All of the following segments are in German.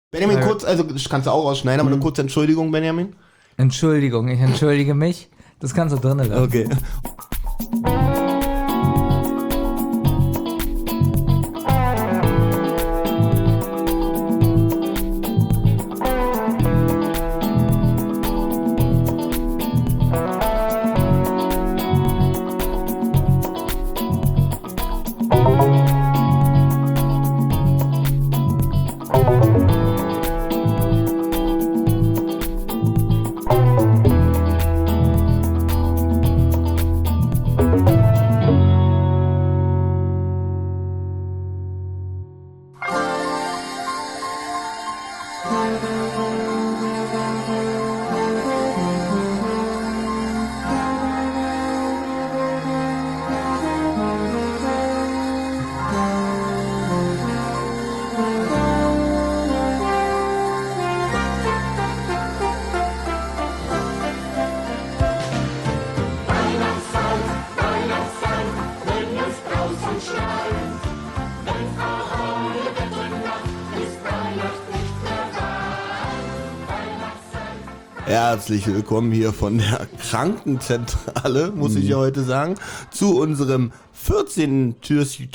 Benjamin, kurz, also das kannst du auch ausschneiden, aber eine kurze Entschuldigung, Benjamin. Entschuldigung, ich entschuldige mich. Das kannst du drinnen lassen. Okay. Herzlich willkommen hier von der Krankenzentrale, muss ich ja heute sagen, zu unserem 14. Türchen.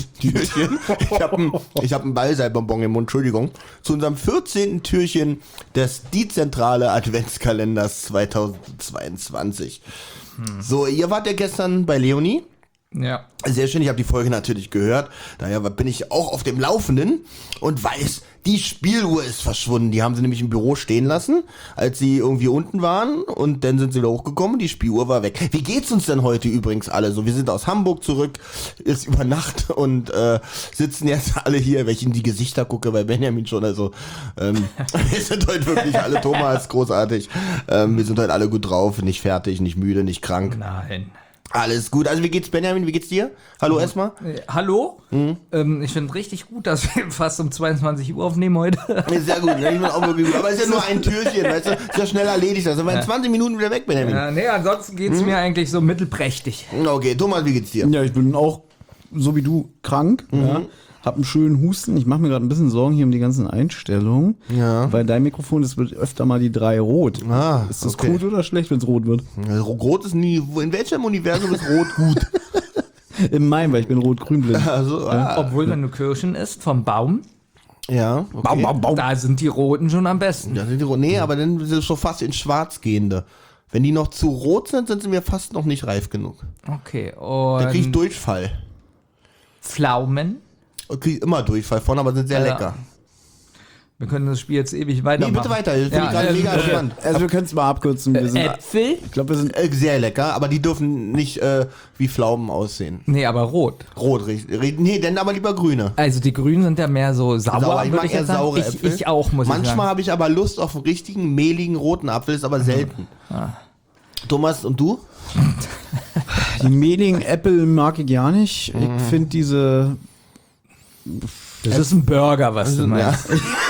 Ich hab ein Ballseilbonbon im Mund, Entschuldigung. Zu unserem 14. Türchen des Dezentrale Adventskalenders 2022. So, ihr wart ja gestern bei Leonie. Ja. Sehr schön, ich habe die Folge natürlich gehört, daher bin ich auch auf dem Laufenden und weiß, die Spieluhr ist verschwunden. Die haben sie nämlich im Büro stehen lassen, als sie irgendwie unten waren und dann sind sie wieder hochgekommen und die Spieluhr war weg. Wie geht's uns denn heute übrigens alle so? Wir sind aus Hamburg zurück, ist über Nacht und sitzen jetzt alle hier, wenn ich in die Gesichter gucke, bei Benjamin schon, also wir sind heute wirklich alle, Thomas, großartig, wir sind heute alle gut drauf, nicht fertig, nicht müde, nicht krank. Nein. Alles gut. Also wie geht's Benjamin, wie geht's dir? Hallo erstmal. Hallo? Ich finde richtig gut, dass wir fast um 22 Uhr aufnehmen heute. Sehr gut, ne? Ich bin auch wirklich gut. Aber es ist ja nur ein Türchen, weißt du? Ist ja schnell erledigt. Also wir in 20 Minuten wieder weg, Benjamin. Ja, nee, ansonsten geht's mir eigentlich so mittelprächtig. Okay, Thomas, wie geht's dir? Ja, ich bin auch so wie du krank. Ja. Hab einen schönen Husten. Ich mache mir gerade ein bisschen Sorgen hier um die ganzen Einstellungen. Ja. Weil dein Mikrofon, das wird öfter mal die 3 rot. Ah, ist das okay. gut oder schlecht, wenn es rot wird? Rot ist nie. In welchem Universum ist Rot gut? In meinem, weil ich bin rot-grün blind. Also, Obwohl, wenn du Kirschen isst vom Baum, ja. Okay. Baum. da sind die Roten schon am besten. Ja, sind die rot. Nee, aber dann sind es schon fast in Schwarz gehende. Wenn die noch zu rot sind, sind sie mir fast noch nicht reif genug. Okay, Dann krieg ich und Durchfall. Pflaumen. Und krieg immer Durchfall von, aber sind sehr Ja. lecker. Wir können das Spiel jetzt ewig weitermachen. Nee, bitte weiter. Ich bin gerade mega gespannt. Also wir können es mal abkürzen. Wir sind, Äpfel? ich glaube, wir sind Sehr lecker, aber die dürfen nicht wie Pflaumen aussehen. Nee, aber rot. Rot, nee, denn aber lieber grüne. Also die Grünen sind ja mehr so sauer, Sauer, ich würde mag ich eher jetzt sagen. saure Äpfel. Ich auch, muss ich Manchmal sagen. habe ich aber Lust auf einen richtigen, mehligen, roten Apfel, ist aber selten. Thomas, und du? die mehligen Äpfel mag ich gar nicht. Ich finde diese Das ist ein Burger, was du meinst.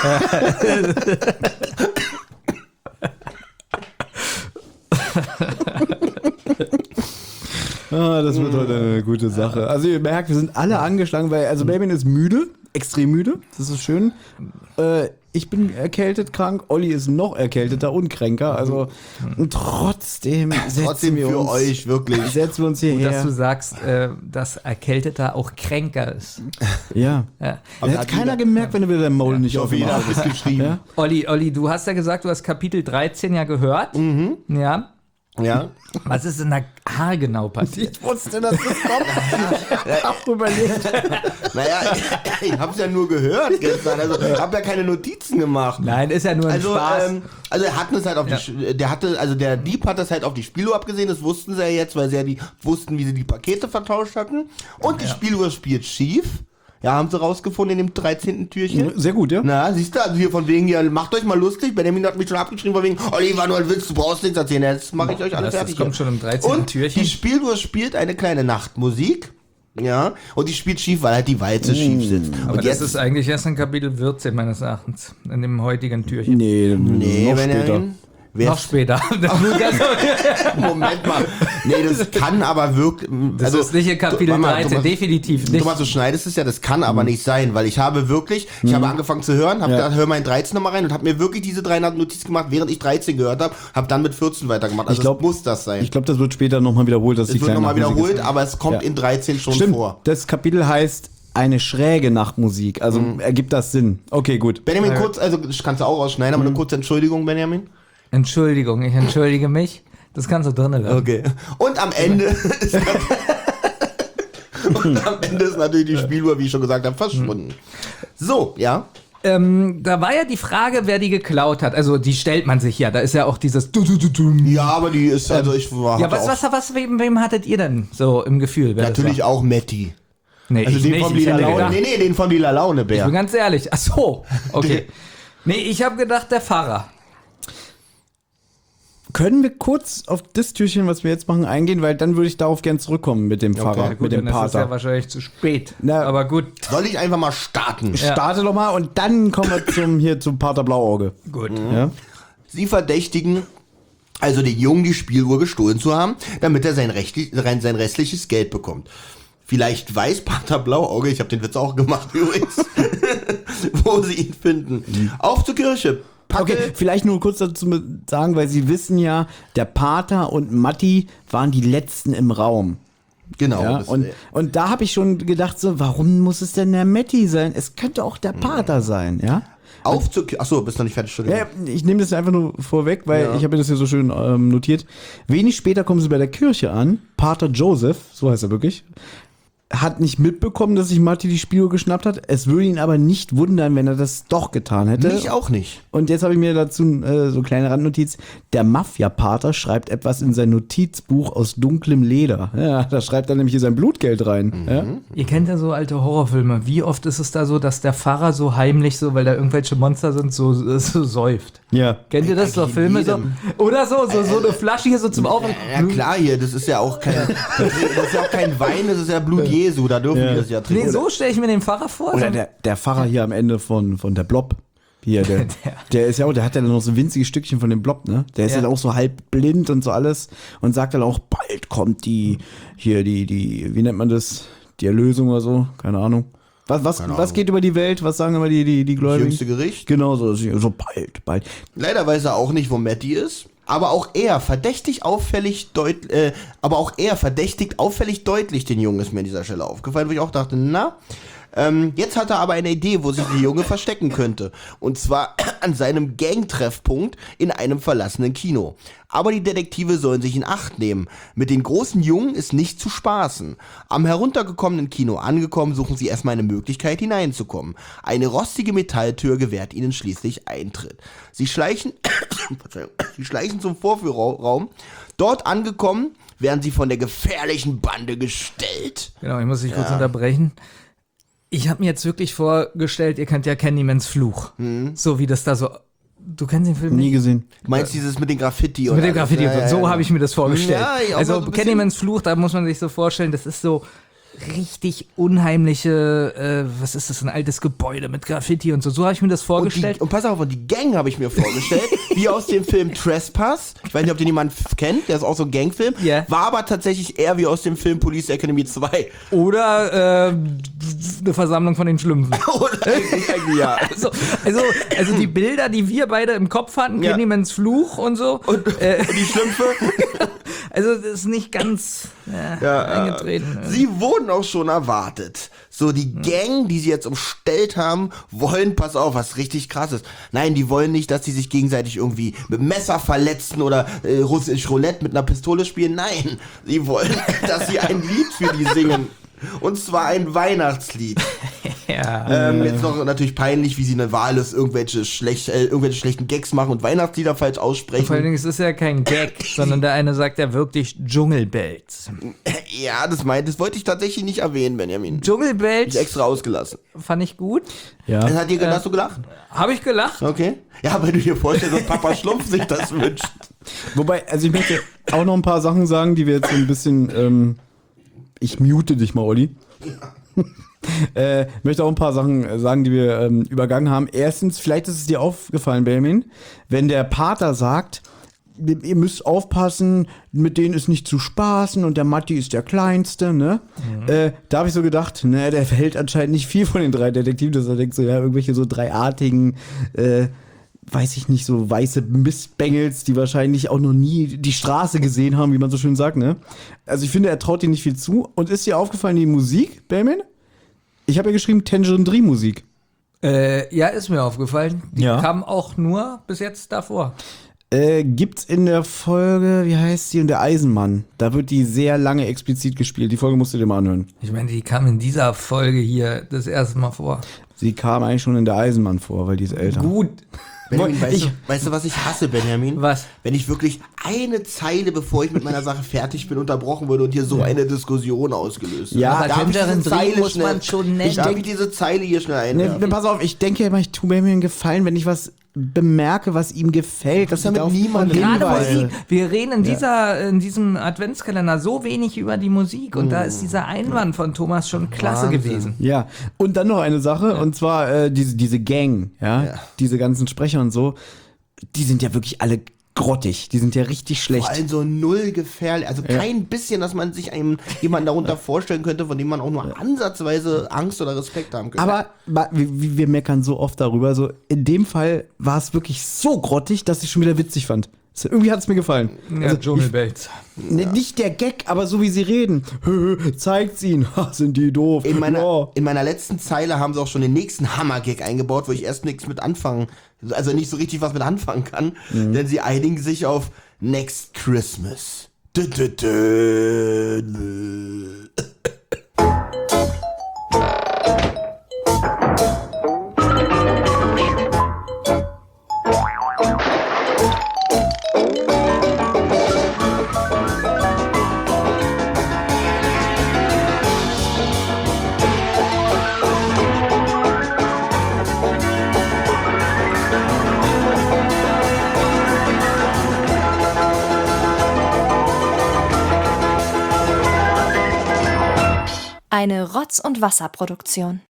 das wird heute eine gute Sache. Also ihr merkt, wir sind alle angeschlagen, weil also Benjamin ist müde, extrem müde. Das ist schön. Ich bin erkältet, krank. Olli ist noch erkälteter und kränker. Also und trotzdem setzen wir für uns, euch, wirklich. setzen wir uns Gut, dass hierher. du sagst, dass Erkälteter auch kränker ist. Ja. Ja. Das hat keiner gemerkt, wenn du wieder dein Maul nicht Ich hoffe, jeder aufgemacht hat es geschrieben. Ja? Olli, du hast ja gesagt, du hast Kapitel 13 ja gehört. Ja. Ja. Was ist in der haargenau passiert? Ich wusste, dass das kommt. Auch überlegt. Naja, ich hab's ja nur gehört gestern, also ich hab ja keine Notizen gemacht. Nein, ist ja nur ein Also, Spaß. also er hat es halt auf der Dieb hat das halt auf die Spieluhr abgesehen, das wussten sie ja jetzt, weil sie ja wussten, wie sie die Pakete vertauscht hatten. Und die Spieluhr spielt schief. Ja, haben sie rausgefunden in dem 13. Türchen. Sehr gut, ja. Na, siehst du, also hier von wegen, ja, macht euch mal lustig. Benjamin hat mich schon abgeschrieben, von wegen, Oliver, nur ein Witz, du brauchst nichts erzählen. Jetzt mache ich euch alle das fertig. kommt schon im 13. Und Türchen. die Spieluhr spielt eine kleine Nachtmusik. Ja, und die spielt schief, weil halt die Walze schief sitzt. Aber Und das ist eigentlich erst in Kapitel 14 meines Erachtens, in dem heutigen Türchen. Nee, nee, noch später. Benjamin. Noch später. Moment mal. Nee, das kann aber wirklich. Das ist nicht in Kapitel 13, definitiv nicht. Thomas, du schneidest es ja, das kann aber nicht sein, weil ich habe wirklich, ich habe angefangen zu hören, habe gedacht, hör mal in 13 nochmal rein und habe mir wirklich diese 3 Notizen gemacht, während ich 13 gehört habe, habe dann mit 14 weitergemacht. Also das muss das sein. Ich glaube, das wird später nochmal wiederholt. Dass es wird nochmal wiederholt, aber es kommt in 13 schon vor. Das Kapitel heißt eine schräge Nachtmusik. Also ergibt das Sinn. Okay, gut. Benjamin, kurz, also kannst du auch rausschneiden, aber eine kurze Entschuldigung, Benjamin. Entschuldigung, ich entschuldige mich. Das kannst du drinnen lassen. Okay. Und am Ende ist natürlich die Spieluhr, wie ich schon gesagt habe, verschwunden. So, ja. Da war ja die Frage, wer die geklaut hat. Also die stellt man sich ja. Da ist ja auch dieses Ja, aber die ist, also ich war. Ja, wem hattet ihr denn so im Gefühl? Natürlich auch Matti. Nee, also ich den nicht. vom Lila Laune. Nee, den vom Lila Launebär. Ich bin ganz ehrlich. Ach so, okay. Nee, ich habe gedacht, der Pfarrer. Können wir kurz auf das Türchen, was wir jetzt machen, eingehen, weil dann würde ich darauf gern zurückkommen mit dem Pfarrer, Gut, mit dem dann Pater. ist es ja wahrscheinlich zu spät. Na, aber gut. Soll ich einfach mal starten? Starte doch mal und dann kommen wir zum Pater Blauauge. Gut. Ja? Sie verdächtigen also den Jungen die Spieluhr gestohlen zu haben, damit er sein restliches Geld bekommt. Vielleicht weiß Pater Blauauge, ich habe den Witz auch gemacht übrigens, wo sie ihn finden. Auf zur Kirche. Okay, vielleicht nur kurz dazu sagen, weil Sie wissen ja, der Pater und Matti waren die Letzten im Raum. Genau. Ja, und da habe ich schon gedacht, so, warum muss es denn der Matti sein? Es könnte auch der Pater sein, ja? Auf zur Kirche. Achso, bist noch nicht fertig. Ja, ich nehme das einfach nur vorweg, weil ich habe mir das hier so schön notiert. Wenig später kommen sie bei der Kirche an. Pater Joseph, so heißt er wirklich, hat nicht mitbekommen, dass sich Matti die Spieluhr geschnappt hat. Es würde ihn aber nicht wundern, wenn er das doch getan hätte. Ich auch nicht. Und jetzt habe ich mir dazu so eine kleine Randnotiz. Der Mafia-Pater schreibt etwas in sein Notizbuch aus dunklem Leder. Ja, da schreibt er nämlich hier sein Blutgeld rein. Ja? Ihr kennt ja so alte Horrorfilme. Wie oft ist es da so, dass der Pfarrer so heimlich, so weil da irgendwelche Monster sind, so säuft? Ja. Kennt ihr das so Filme? So, oder so eine Flasche hier so zum Aufmachen. Ja klar hier, das ist ja auch kein Wein, das ist ja Blut Jesu, da dürfen die das ja trinken. Nee, so stelle ich mir den Pfarrer vor. Oder der Pfarrer hier am Ende von der Blob. Hier, der ist ja auch, der hat ja noch so ein winziges Stückchen von dem Blob, ne? Der ist ja auch so halb blind und so alles und sagt dann auch, bald kommt wie nennt man das? Die Erlösung oder so? Keine Ahnung. Was geht über die Welt? Was sagen immer die Gläubigen? Das jüngste Gericht? Genau, so bald. Leider weiß er auch nicht, wo Matti ist. Aber auch er verdächtigt auffällig deutlich den Jungen, ist mir an dieser Stelle aufgefallen, wo ich auch dachte, jetzt hat er aber eine Idee, wo sich der Junge verstecken könnte. Und zwar an seinem Gangtreffpunkt in einem verlassenen Kino. Aber die Detektive sollen sich in Acht nehmen. Mit den großen Jungen ist nicht zu spaßen. Am heruntergekommenen Kino angekommen, suchen sie erstmal eine Möglichkeit hineinzukommen. Eine rostige Metalltür gewährt ihnen schließlich Eintritt. Sie schleichen zum Vorführraum. Dort angekommen, werden sie von der gefährlichen Bande gestellt. Genau, ich muss dich kurz unterbrechen. Ich habe mir jetzt wirklich vorgestellt, ihr kennt ja Candymans Fluch. So wie das da so. Du kennst den Film nicht? Nie gesehen. Du meinst dieses mit dem Graffiti? Mit dem Graffiti. So habe ich mir das vorgestellt. Ja, also so Candymans Fluch, da muss man sich so vorstellen, das ist so richtig unheimliche, was ist das, ein altes Gebäude mit Graffiti und so. So habe ich mir das vorgestellt. Und pass auf, und die Gang habe ich mir vorgestellt, wie aus dem Film Trespass. Ich weiß nicht, ob den jemand kennt, der ist auch so ein Gangfilm. Yeah. War aber tatsächlich eher wie aus dem Film Police Academy 2. Oder eine Versammlung von den Schlümpfen. Oder eigentlich ja. Also die Bilder, die wir beide im Kopf hatten, Candymans Fluch und so. Und die Schlümpfe. Also das ist nicht ganz eingetreten. Sie wurden auch schon erwartet. So, die Gang, die sie jetzt umstellt haben, wollen, pass auf, was richtig krass ist. Nein, die wollen nicht, dass sie sich gegenseitig irgendwie mit Messer verletzen oder russisch Roulette mit einer Pistole spielen. Nein, sie wollen, dass sie ein Lied für die singen. Und zwar ein Weihnachtslied. Jetzt noch natürlich peinlich, wie sie eine Wahl ist, irgendwelche schlechten Gags machen und Weihnachtslieder falsch aussprechen. Vor allen Dingen, es ist ja kein Gag, sondern der eine sagt ja wirklich Dschungelbells. Ja, das wollte ich tatsächlich nicht erwähnen, Benjamin. Dschungelbells. Ich extra ausgelassen. Fand ich gut. Ja. Hast du gelacht? Habe ich gelacht. Okay. Ja, weil du dir vorstellst, dass Papa Schlumpf sich das wünscht. Wobei, also ich möchte auch noch ein paar Sachen sagen, die wir jetzt so ein bisschen, ich mute dich mal, Olli. Möchte auch ein paar Sachen sagen, die wir übergangen haben. Erstens, vielleicht ist es dir aufgefallen, Benjamin, wenn der Pater sagt, ihr müsst aufpassen, mit denen ist nicht zu spaßen und der Matti ist der Kleinste, ne? Da habe ich so gedacht, ne, der hält anscheinend nicht viel von den 3 Detektiven, dass er denkt so, ja, irgendwelche so 3-artigen, weiß ich nicht, so weiße Mistbengels, die wahrscheinlich auch noch nie die Straße gesehen haben, wie man so schön sagt, ne? Also ich finde, er traut ihnen nicht viel zu. Und ist dir aufgefallen, die Musik, Benjamin? Ich habe ja geschrieben, Tangerine Dream Musik. Ja, ist mir aufgefallen. Die Ja. kam auch nur bis jetzt davor. Gibt's in der Folge, wie heißt sie, und der Eisenmann. Da wird die sehr lange explizit gespielt. Die Folge musst du dir mal anhören. Ich meine, die kam in dieser Folge hier das erste Mal vor. Sie kam eigentlich schon in der Eisenmann vor, weil die ist älter. Gut. Benjamin, Ich- weißt du, was ich hasse, Benjamin? Was? Wenn ich wirklich eine Zeile, bevor ich mit meiner Sache fertig bin, unterbrochen würde und hier so eine Diskussion ausgelöst wird. Ja, darf ich Tangerine diese Dream Zeile muss schnell, man schon nennen. darf ich diese Zeile hier schnell Ne, einwerfen? pass auf, ich denke immer, ich tue mir einen Gefallen, wenn ich was bemerke, was ihm gefällt. Das dass hat ich mit darauf niemandem Gerade Hinweise. Musik. Wir reden in diesem Adventskalender so wenig über die Musik und da ist dieser Einwand von Thomas schon klasse Wahnsinn. gewesen. Ja, und dann noch eine Sache, und zwar diese Gang, ja, diese ganzen Sprecher und so, die sind ja wirklich alle grottig, die sind ja richtig schlecht. Vor allem so null gefährlich, also kein bisschen, dass man sich jemanden darunter vorstellen könnte, von dem man auch nur ansatzweise Angst oder Respekt haben könnte. Aber wir meckern so oft darüber, so in dem Fall war es wirklich so grottig, dass ich schon wieder witzig fand. Irgendwie hat es mir gefallen. Ja, Dschungelbates. Nicht der Gag, aber so wie sie reden. Zeigt's ihnen. Ha, sind die doof. In meiner, Ja. in meiner letzten Zeile haben sie auch schon den nächsten Hammer-Gag eingebaut, wo ich erst nichts mit anfangen, also nicht so richtig was mit anfangen kann, denn sie einigen sich auf Next Christmas. Dö, dö, dö, dö. Eine Rotz- und Wasserproduktion.